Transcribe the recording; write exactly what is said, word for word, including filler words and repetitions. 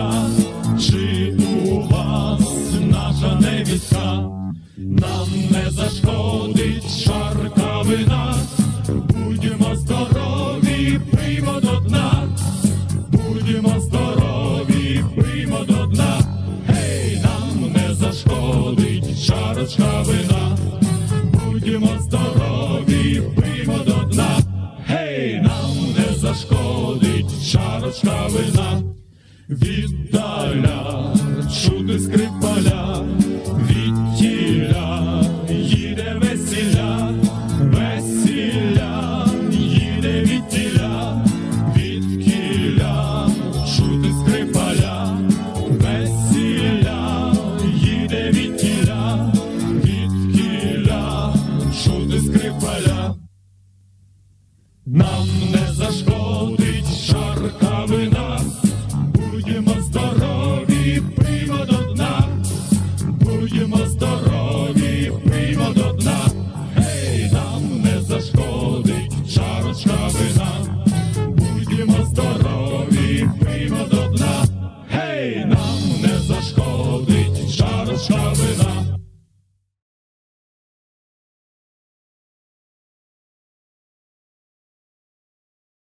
весілля, чи у вас наша невістка? Нам не зашкодить чарка вина, будьмо здорові, пиймо до дна, будьмо здорові, пиймо до дна. Гей, нам не зашкодить чарочка вина, будьмо здорові, пиймо до дна. Гей, нам не зашкодить чарочка вина. Віддаля чути скрипаля, відтіля їде весілля, весілля їде відтіля, відкіля чути скрипаля, весілля їде відтіля, відкіля чути скрипаля. Нам не зашкодить чарка вина, будьмо здорові, пиймо до дна, будьмо здорові, пиймо до дна. Гей, нам не зашкодить чарочка вина, будьмо здорові, пиймо до дна. Гей, нам не зашкодить чарочка вина.